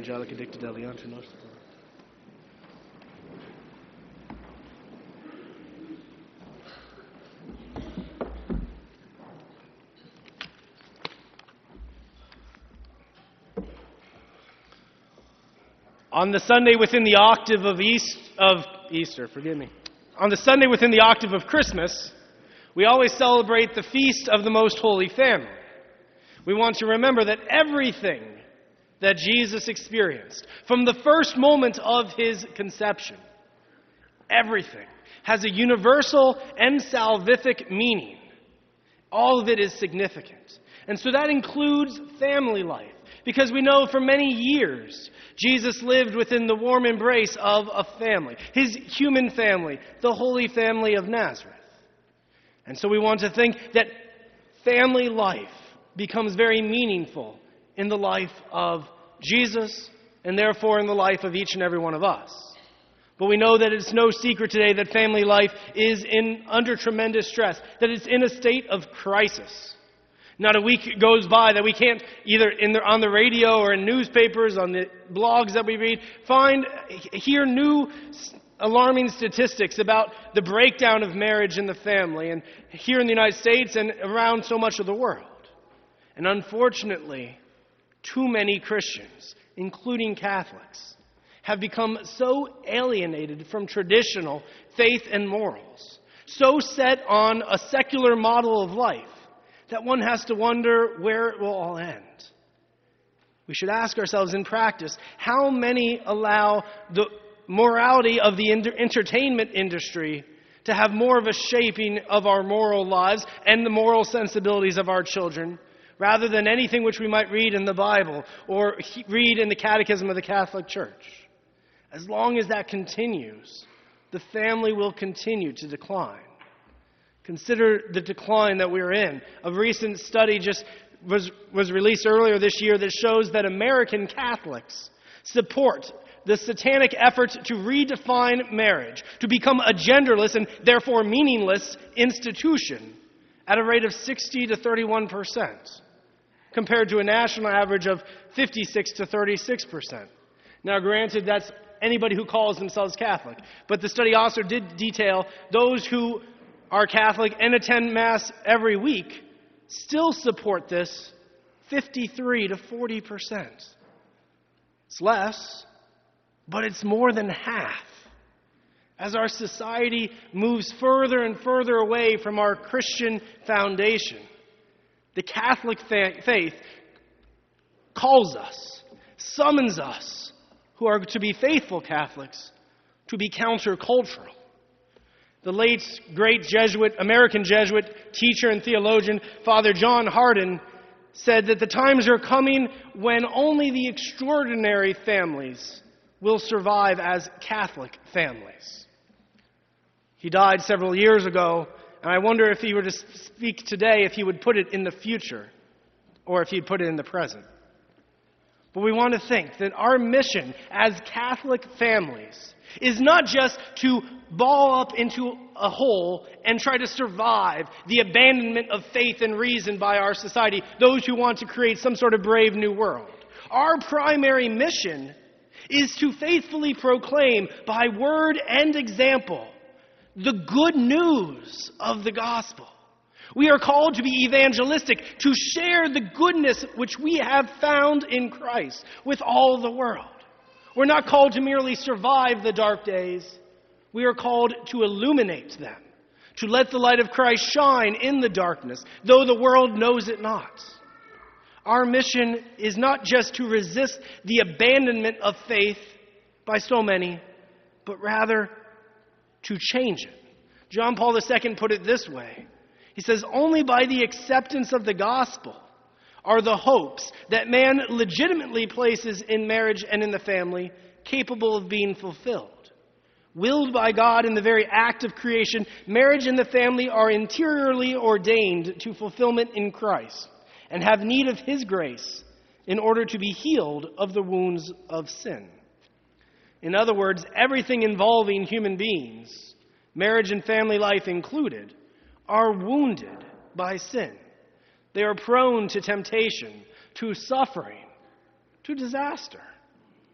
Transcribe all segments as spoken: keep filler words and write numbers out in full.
Angelica Dictadelli onto nos. On the Sunday within the octave of East of Easter, forgive me. On the Sunday within the octave of Christmas, we always celebrate the feast of the Most Holy Family. We want to remember that everything that Jesus experienced, from the first moment of his conception, everything has a universal and salvific meaning. All of it is significant. And so that includes family life, because we know for many years Jesus lived within the warm embrace of a family, his human family, the Holy Family of Nazareth. And so we want to think that family life becomes very meaningful in the life of Jesus and therefore in the life of each and every one of us. But we know that it's no secret today that family life is in under tremendous stress, that it's in a state of crisis. Not a week goes by that we can't, either in the, on the radio or in newspapers, on the blogs that we read, find, hear new alarming statistics about the breakdown of marriage in the family, and here in the United States and around so much of the world. And unfortunately, too many Christians, including Catholics, have become so alienated from traditional faith and morals, so set on a secular model of life, that one has to wonder where it will all end. We should ask ourselves in practice, how many allow the morality of the entertainment industry to have more of a shaping of our moral lives and the moral sensibilities of our children, rather than anything which we might read in the Bible or read in the Catechism of the Catholic Church? As long as that continues, the family will continue to decline. Consider the decline that we're in. A recent study just was, was released earlier this year that shows that American Catholics support the satanic effort to redefine marriage, to become a genderless and therefore meaningless institution at a rate of sixty to thirty-one percent, compared to a national average of fifty-six to thirty-six percent. Now, granted, that's anybody who calls themselves Catholic, but the study also did detail those who are Catholic and attend Mass every week still support this fifty-three to forty percent. It's less, but it's more than half. As our society moves further and further away from our Christian foundation, the Catholic fa- faith calls us, summons us, who are to be faithful Catholics, to be countercultural. The late, great Jesuit, American Jesuit teacher and theologian, Father John Hardin, said that the times are coming when only the extraordinary families will survive as Catholic families. He died several years ago, and I wonder if he were to speak today, if he would put it in the future, or if he'd put it in the present. But we want to think that our mission as Catholic families is not just to ball up into a hole and try to survive the abandonment of faith and reason by our society, those who want to create some sort of brave new world. Our primary mission is to faithfully proclaim by word and example the good news of the gospel. We are called to be evangelistic, to share the goodness which we have found in Christ with all the world. We're not called to merely survive the dark days. We are called to illuminate them, to let the light of Christ shine in the darkness, though the world knows it not. Our mission is not just to resist the abandonment of faith by so many, but rather to change it. John Paul the Second put it this way. He says, only by the acceptance of the gospel are the hopes that man legitimately places in marriage and in the family capable of being fulfilled. Willed by God in the very act of creation, marriage and the family are interiorly ordained to fulfillment in Christ and have need of His grace in order to be healed of the wounds of sin. In other words, everything involving human beings, marriage and family life included, are wounded by sin. They are prone to temptation, to suffering, to disaster.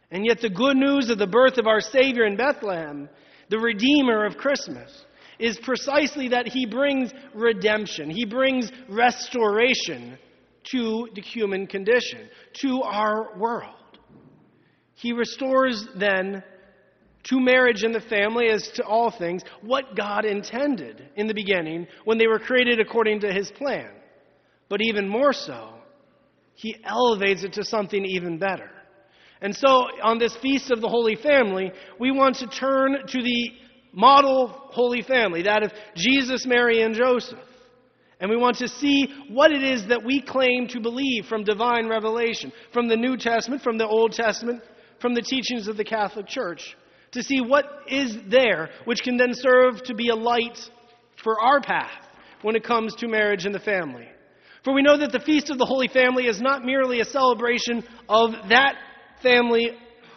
And yet the good news of the birth of our Savior in Bethlehem, the Redeemer of Christmas, is precisely that he brings redemption. He brings restoration to the human condition, to our world. He restores then to marriage and the family, as to all things, what God intended in the beginning when they were created according to his plan. But even more so, he elevates it to something even better. And so, on this Feast of the Holy Family, we want to turn to the model Holy Family, that of Jesus, Mary, and Joseph. And we want to see what it is that we claim to believe from divine revelation, from the New Testament, from the Old Testament, from the teachings of the Catholic Church, to see what is there which can then serve to be a light for our path when it comes to marriage and the family. For we know that the Feast of the Holy Family is not merely a celebration of that family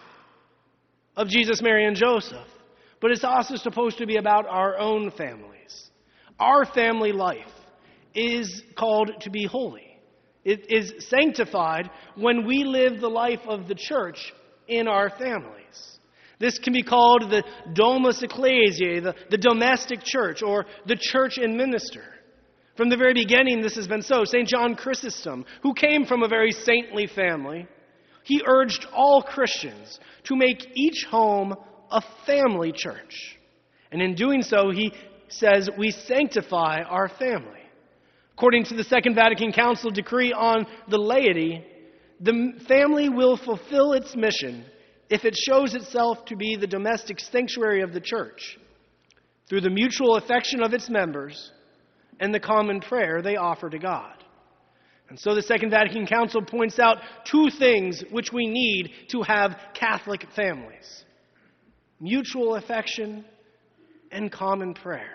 of Jesus, Mary, and Joseph, but it's also supposed to be about our own families. Our family life is called to be holy. It is sanctified when we live the life of the church in our families. This can be called the Domus Ecclesiae, the, the domestic church, or the church and minister. From the very beginning, this has been so. Saint John Chrysostom, who came from a very saintly family, he urged all Christians to make each home a family church. And in doing so, he says we sanctify our family. According to the Second Vatican Council decree on the laity, the family will fulfill its mission if it shows itself to be the domestic sanctuary of the church through the mutual affection of its members and the common prayer they offer to God. And so the Second Vatican Council points out two things which we need to have Catholic families: mutual affection and common prayer.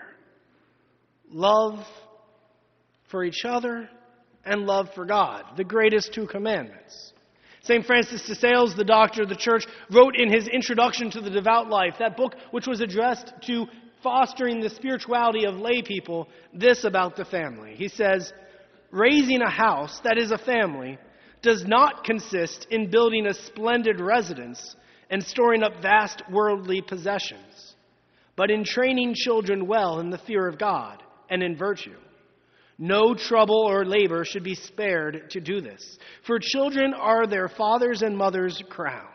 Love for each other and love for God, the greatest two commandments. Saint Francis de Sales, the doctor of the Church, wrote in his Introduction to the Devout Life, that book which was addressed to fostering the spirituality of lay people, this about the family. He says, "Raising a house, that is a family, does not consist in building a splendid residence and storing up vast worldly possessions, but in training children well in the fear of God and in virtue. No trouble or labor should be spared to do this, for children are their father's and mother's crown."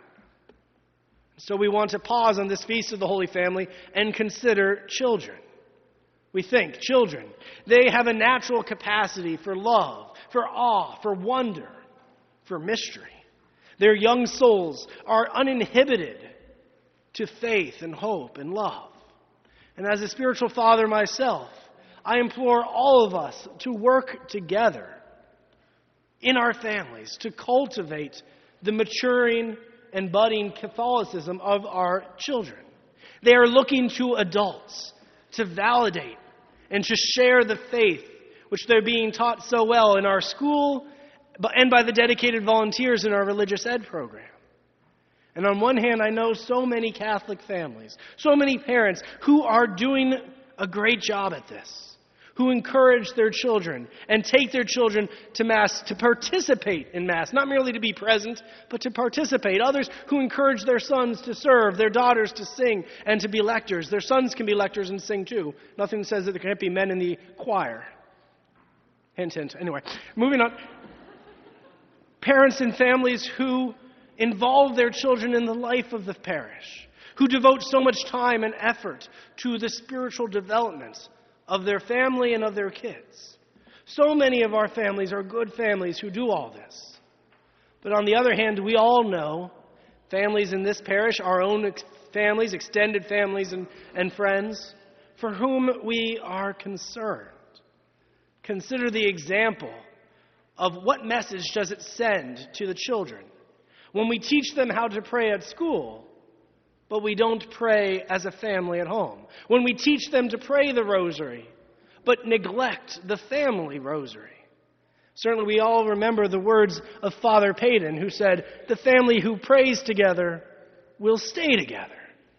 So we want to pause on this Feast of the Holy Family and consider children. We think, children, they have a natural capacity for love, for awe, for wonder, for mystery. Their young souls are uninhibited to faith and hope and love. And as a spiritual father myself, I implore all of us to work together in our families to cultivate the maturing and budding Catholicism of our children. They are looking to adults to validate and to share the faith which they're being taught so well in our school and by the dedicated volunteers in our religious ed program. And on one hand, I know so many Catholic families, so many parents who are doing a great job at this, who encourage their children and take their children to Mass, to participate in Mass, not merely to be present, but to participate. Others who encourage their sons to serve, their daughters to sing and to be lectors. Their sons can be lectors and sing too. Nothing says that there can't be men in the choir. Hint, hint. Anyway, moving on. Parents and families who involve their children in the life of the parish, who devote so much time and effort to the spiritual development of their family and of their kids. So many of our families are good families who do all this. But on the other hand, we all know families in this parish, our own ex- families, extended families and, and friends, for whom we are concerned. Consider the example of what message does it send to the children when we teach them how to pray at school, but we don't pray as a family at home. When we teach them to pray the rosary, but neglect the family rosary. Certainly we all remember the words of Father Peyton, who said, "The family who prays together will stay together."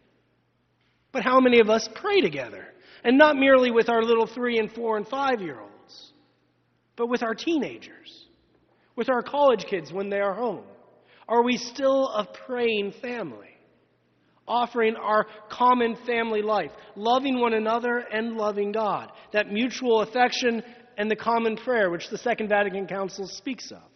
But how many of us pray together? And not merely with our little three and four and five-year-olds, but with our teenagers, with our college kids when they are home. Are we still a praying family, offering our common family life, loving one another and loving God, that mutual affection and the common prayer which the Second Vatican Council speaks of?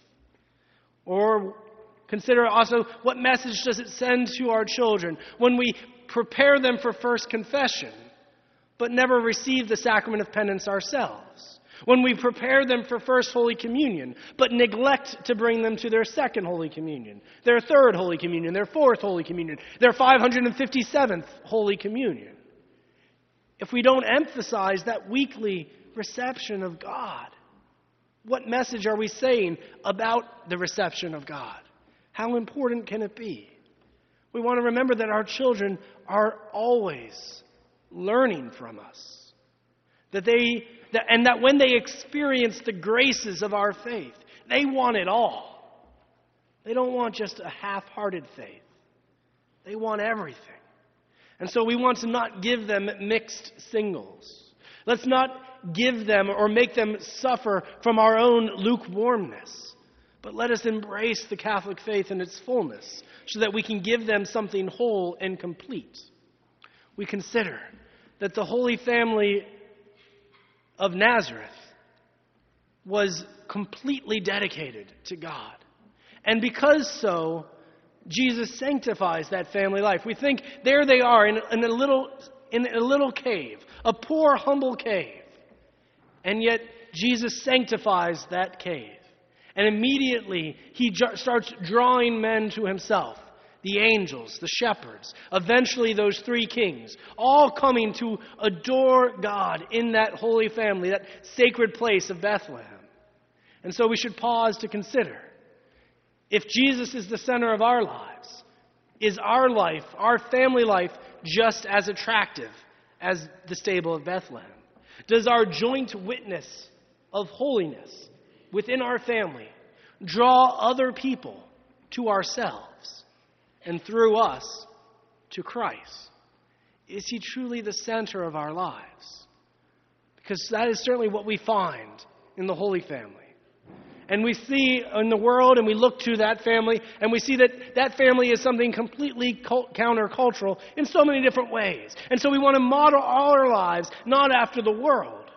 Or consider also, what message does it send to our children when we prepare them for First Confession, but never receive the sacrament of penance ourselves? When we prepare them for First Holy Communion, but neglect to bring them to their Second Holy Communion, their Third Holy Communion, their Fourth Holy Communion, their five hundred fifty-seventh Holy Communion? If we don't emphasize that weekly reception of God, what message are we saying about the reception of God? How important can it be? We want to remember that our children are always learning from us. That they, that, and that when they experience the graces of our faith, they want it all. They don't want just a half-hearted faith. They want everything. And so we want to not give them mixed signals. Let's not give them or make them suffer from our own lukewarmness. But let us embrace the Catholic faith in its fullness so that we can give them something whole and complete. We consider that the Holy Family of Nazareth was completely dedicated to God. And because so, Jesus sanctifies that family life. We think there they are in, in, a little, in a little cave, a poor, humble cave. And yet Jesus sanctifies that cave. And immediately he ju- starts drawing men to himself. The angels, the shepherds, eventually those three kings, all coming to adore God in that holy family, that sacred place of Bethlehem. And so we should pause to consider, if Jesus is the center of our lives, is our life, our family life, just as attractive as the stable of Bethlehem? Does our joint witness of holiness within our family draw other people to ourselves? And through us, to Christ? Is he truly the center of our lives? Because that is certainly what we find in the Holy Family. And we see in the world, and we look to that family, and we see that that family is something completely cult- countercultural in so many different ways. And so we want to model all our lives not after the world,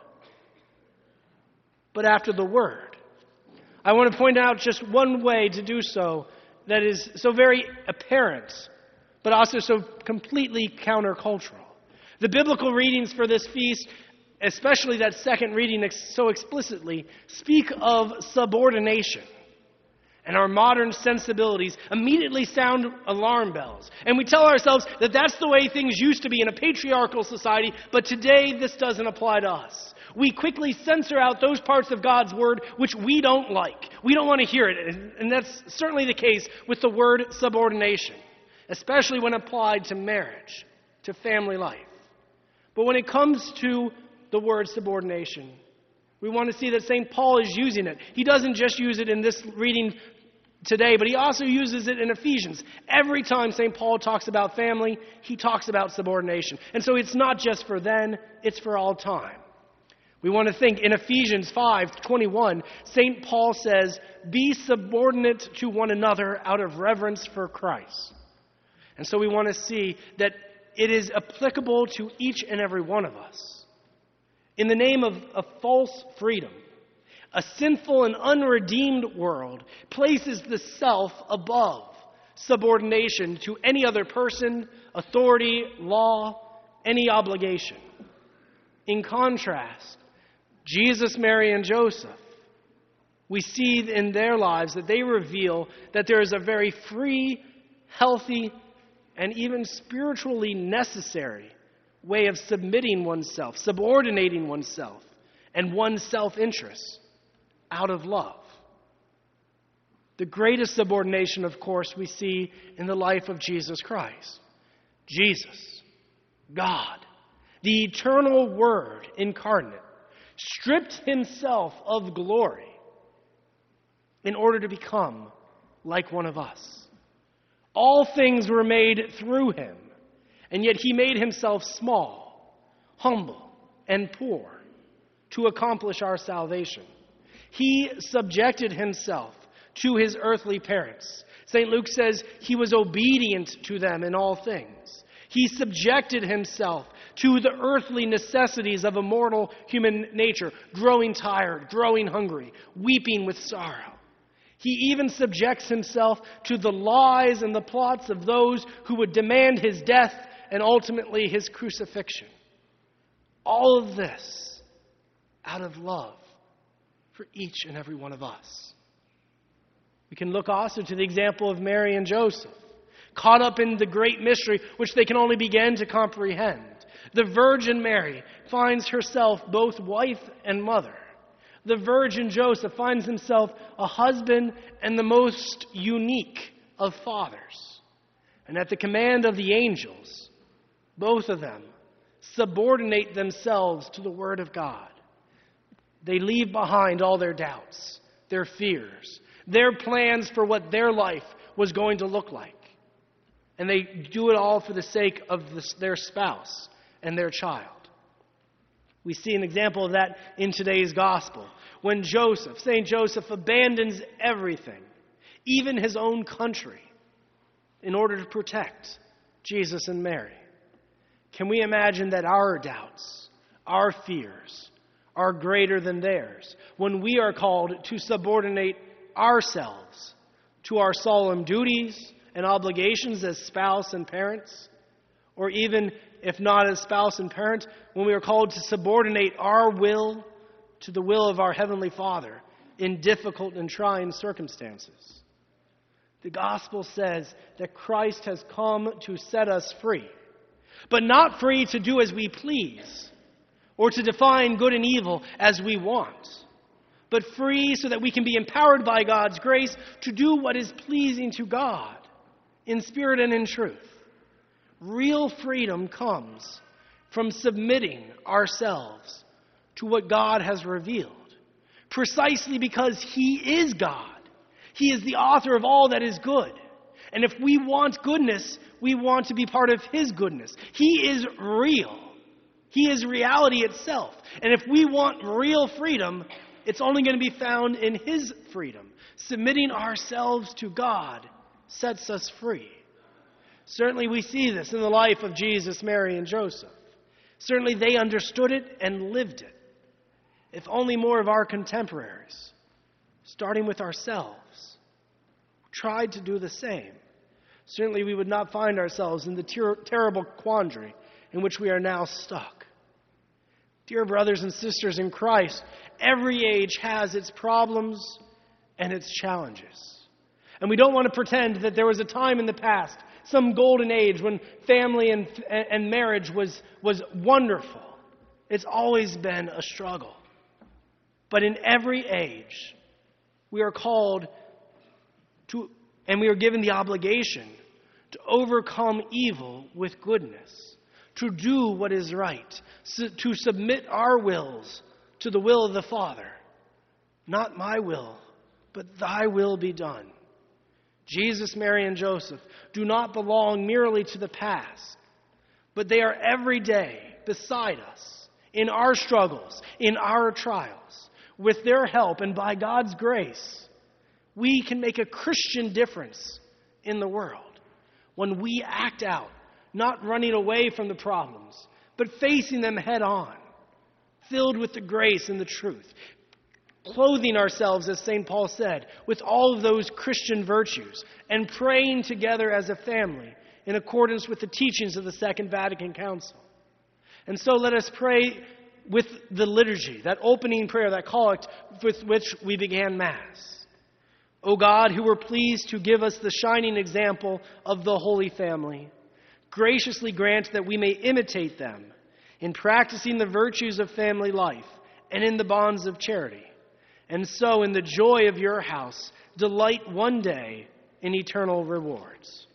but after the Word. I want to point out just one way to do so that is so very apparent, but also so completely countercultural. The biblical readings for this feast, especially that second reading ex- so explicitly, speak of subordination. And our modern sensibilities immediately sound alarm bells. And we tell ourselves that that's the way things used to be in a patriarchal society, but today this doesn't apply to us. We quickly censor out those parts of God's Word which we don't like. We don't want to hear it. And that's certainly the case with the word subordination, especially when applied to marriage, to family life. But when it comes to the word subordination, we want to see that Saint Paul is using it. He doesn't just use it in this reading today, but he also uses it in Ephesians. Every time Saint Paul talks about family, he talks about subordination. And so it's not just for then, it's for all time. We want to think in Ephesians five twenty-one, Saint Paul says, "Be subordinate to one another out of reverence for Christ." And so we want to see that it is applicable to each and every one of us. In the name of a false freedom, a sinful and unredeemed world places the self above subordination to any other person, authority, law, any obligation. In contrast, Jesus, Mary, and Joseph, we see in their lives that they reveal that there is a very free, healthy, and even spiritually necessary way of submitting oneself, subordinating oneself, and one's self-interest out of love. The greatest subordination, of course, we see in the life of Jesus Christ. Jesus, God, the eternal Word incarnate, stripped himself of glory in order to become like one of us. All things were made through him, and yet he made himself small, humble, and poor to accomplish our salvation. He subjected himself to his earthly parents, Saint Luke says he was obedient to them in all things. He subjected himself to the earthly necessities of a mortal human nature, growing tired, growing hungry, weeping with sorrow. He even subjects himself to the lies and the plots of those who would demand his death and ultimately his crucifixion. All of this out of love for each and every one of us. We can look also to the example of Mary and Joseph, caught up in the great mystery which they can only begin to comprehend. The Virgin Mary finds herself both wife and mother. The Virgin Joseph finds himself a husband and the most unique of fathers. And at the command of the angels, both of them subordinate themselves to the Word of God. They leave behind all their doubts, their fears, their plans for what their life was going to look like. And they do it all for the sake of this, their spouse and their child. We see an example of that in today's gospel. When Joseph, Saint Joseph, abandons everything, even his own country, in order to protect Jesus and Mary. Can we imagine that our doubts, our fears, are greater than theirs when we are called to subordinate ourselves to our solemn duties and obligations as spouse and parents? Or even, if not as spouse and parent, when we are called to subordinate our will to the will of our Heavenly Father in difficult and trying circumstances. The gospel says that Christ has come to set us free, but not free to do as we please or to define good and evil as we want, but free so that we can be empowered by God's grace to do what is pleasing to God in spirit and in truth. Real freedom comes from submitting ourselves to what God has revealed, precisely because He is God. He is the author of all that is good. And if we want goodness, we want to be part of His goodness. He is real. He is reality itself. And if we want real freedom, it's only going to be found in His freedom. Submitting ourselves to God sets us free. Certainly we see this in the life of Jesus, Mary, and Joseph. Certainly they understood it and lived it. If only more of our contemporaries, starting with ourselves, tried to do the same, certainly we would not find ourselves in the ter- terrible quandary in which we are now stuck. Dear brothers and sisters in Christ, every age has its problems and its challenges. And we don't want to pretend that there was a time in the past, some golden age, when family and, and marriage was, was wonderful. It's always been a struggle. But in every age, we are called to, and we are given the obligation to overcome evil with goodness, to do what is right, to submit our wills to the will of the Father. Not my will, but thy will be done. Jesus, Mary, and Joseph do not belong merely to the past, but they are every day beside us in our struggles, in our trials. With their help and by God's grace, we can make a Christian difference in the world when we act out, not running away from the problems, but facing them head on, filled with the grace and the truth, clothing ourselves, as Saint Paul said, with all of those Christian virtues, and praying together as a family in accordance with the teachings of the Second Vatican Council. And so let us pray with the liturgy, that opening prayer, that collect with which we began Mass. O God, who were pleased to give us the shining example of the Holy Family, graciously grant that we may imitate them in practicing the virtues of family life and in the bonds of charity, and so in the joy of your house delight one day in eternal rewards.